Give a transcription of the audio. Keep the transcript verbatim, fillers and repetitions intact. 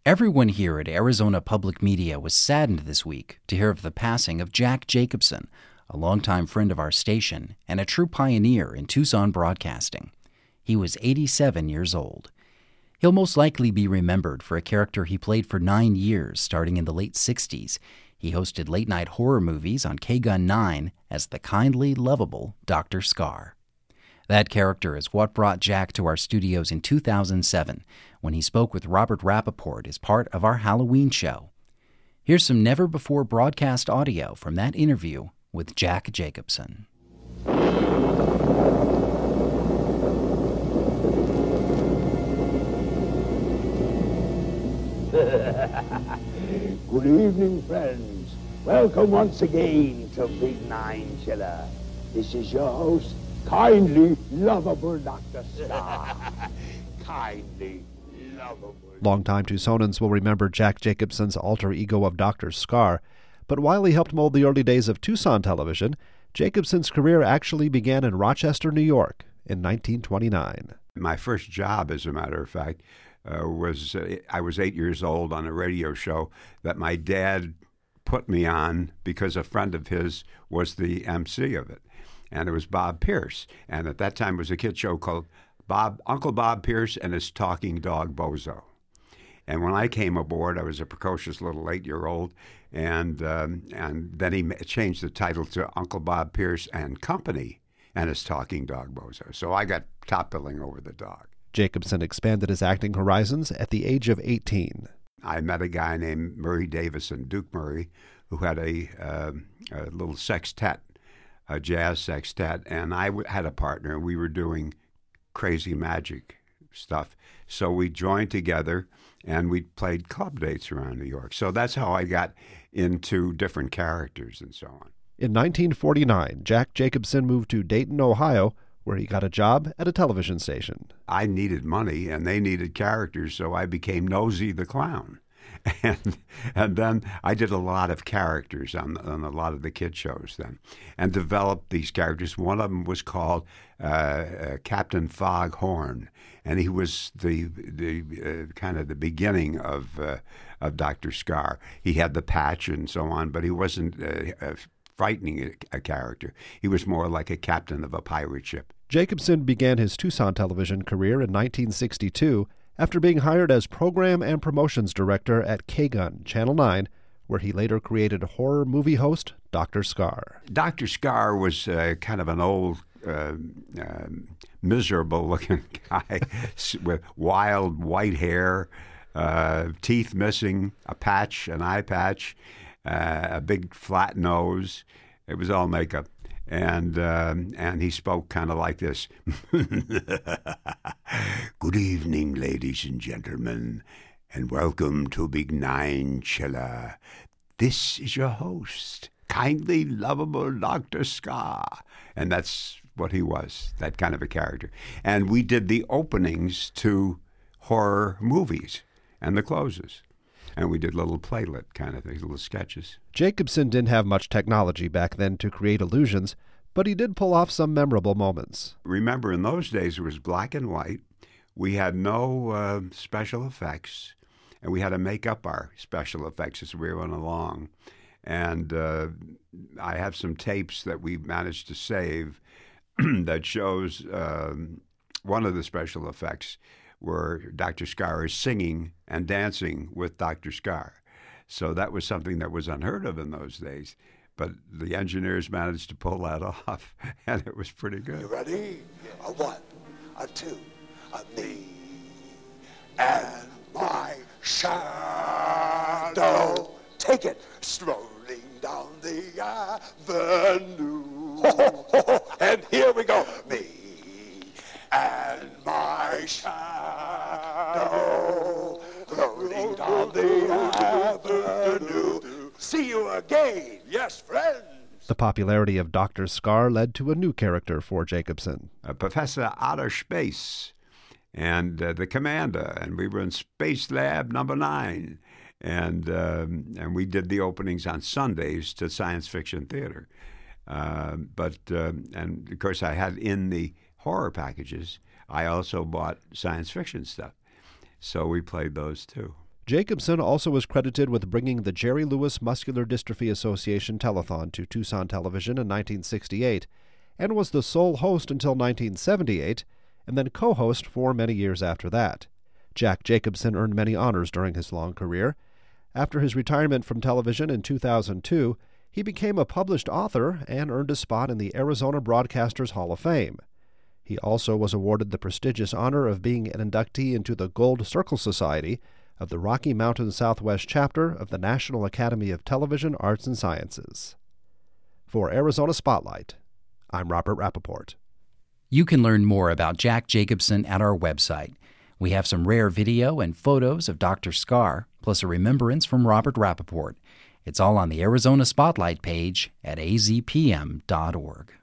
Everyone here at Arizona Public Media was saddened this week to hear of the passing of Jack Jacobson, a longtime friend of our station and a true pioneer in Tucson broadcasting. He was eighty-seven years old. He'll most likely be remembered for a character he played for nine years, starting in the late sixties. He hosted late-night horror movies on K Gun nine as the kindly, lovable Doctor Scar. That character is what brought Jack to our studios in two thousand seven, when he spoke with Robert Rappaport as part of our Halloween show. Here's some never-before-broadcast audio from that interview with Jack Jacobson. Good evening, friends. Welcome once again to Big Nine Chiller. This is your host, kindly, lovable Doctor Scar. Kindly, lovable. Longtime Tucsonans will remember Jack Jacobson's alter ego of Doctor Scar, but while he helped mold the early days of Tucson television, Jacobson's career actually began in Rochester, New York in nineteen twenty-nine. My first job, as a matter of fact, uh, was uh, I was eight years old on a radio show that my dad put me on because a friend of his was the M C of it. And it was Bob Pierce. And at that time it was a kid show called Bob Uncle Bob Pierce and His Talking Dog Bozo. And when I came aboard, I was a precocious little eight-year-old, and um, and then he changed the title to Uncle Bob Pierce and Company and His Talking Dog Bozo. So I got top billing over the dog. Jacobson expanded his acting horizons at the age of eighteen. I met a guy named Murray Davison, Duke Murray, who had a, uh, a little sextet, a jazz sextet, and I w- had a partner. We were doing crazy magic stuff. So we joined together, and we played club dates around New York. So that's how I got into different characters and so on. In nineteen forty-nine, Jack Jacobson moved to Dayton, Ohio, where he got a job at a television station. I needed money, and they needed characters, so I became Nosy the Clown. And and then I did a lot of characters on, on a lot of the kid shows then, and developed these characters. One of them was called uh, uh, Captain Foghorn, and he was the the uh, kind of the beginning of uh, of Doctor Scar. He had the patch and so on, but he wasn't uh, uh, frightening a, a character. He was more like a captain of a pirate ship. Jacobson began his Tucson television career in nineteen sixty-two after being hired as program and promotions director at K Gun Channel nine, where he later created horror movie host Doctor Scar. Doctor Scar was uh, kind of an old, uh, uh, miserable-looking guy with wild white hair, uh, teeth missing, a patch, an eye patch, uh, a big flat nose. It was all makeup. And um, and he spoke kind of like this. Good evening, ladies and gentlemen, and welcome to Big Nine Chiller. This is your host, kindly lovable Doctor Scar. And that's what he was, that kind of a character. And we did the openings to horror movies and the closes. And we did little playlet kind of things, little sketches. Jacobson didn't have much technology back then to create illusions, but he did pull off some memorable moments. Remember, in those days, it was black and white. We had no uh, special effects, and we had to make up our special effects as we went along. And uh, I have some tapes that we managed to save that shows um, one of the special effects where Doctor Scar is singing and dancing with Doctor Scar. So that was something that was unheard of in those days. But the engineers managed to pull that off, and it was pretty good. You ready? A one, a two, a me, and my shadow. Take it. Strolling down the avenue. And here we go. Me and my shadow. Rolling down the avenue. See you again. Yes, friends. The popularity of Doctor Scar led to a new character for Jacobson. Uh, Professor Outer Space and uh, the Commander, and we were in Space Lab number nine. And um, and we did the openings on Sundays to science fiction theater. Uh, but, uh, and of course, I had in the horror packages, I also bought science fiction stuff. So we played those too. Jacobson also was credited with bringing the Jerry Lewis Muscular Dystrophy Association telethon to Tucson television in nineteen sixty-eight, and was the sole host until nineteen seventy-eight, and then co-host for many years after that. Jack Jacobson earned many honors during his long career. After his retirement from television in two thousand two, he became a published author and earned a spot in the Arizona Broadcasters Hall of Fame. He also was awarded the prestigious honor of being an inductee into the Gold Circle Society of the Rocky Mountain Southwest chapter of the National Academy of Television Arts and Sciences. For Arizona Spotlight, I'm Robert Rappaport. You can learn more about Jack Jacobson at our website. We have some rare video and photos of Doctor Scar, plus a remembrance from Robert Rappaport. It's all on the Arizona Spotlight page at a z p m dot org.